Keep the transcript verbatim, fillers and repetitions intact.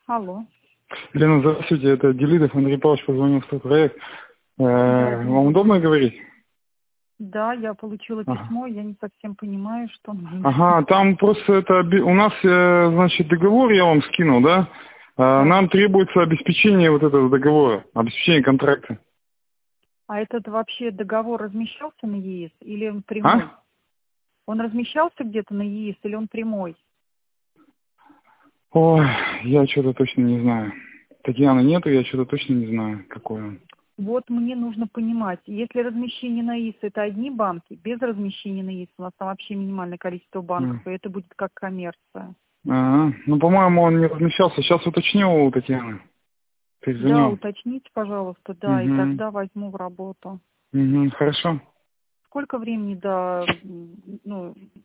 Алло. Елена, здравствуйте, это Делидов Андрей Павлович, позвонил в свой проект. Э, Да, Вам удобно говорить? да, я получила Ага. письмо, я не совсем понимаю, что мне Ага, там просто это, оби- у нас, э, значит, договор я вам скинул, да? Э, да. Нам требуется обеспечение вот этого договора, обеспечение контракта. А этот вообще договор размещался на ЕИС или он прямой? А? Он размещался где-то на ЕИС или он прямой? Ой, я что-то точно не знаю. Татьяны нету, я что-то точно не знаю, какой он. Вот мне нужно понимать, если размещение на ИИС это одни банки, без размещения на ИИС у нас там вообще минимальное количество банков, М. и это будет как коммерция. Ага. Ну, по-моему, он не размещался. Сейчас уточню у Татьяны. Да, Перезвоню. уточните, пожалуйста, да, и Угу. тогда возьму в работу. Угу. Хорошо. Сколько времени до, м, ну,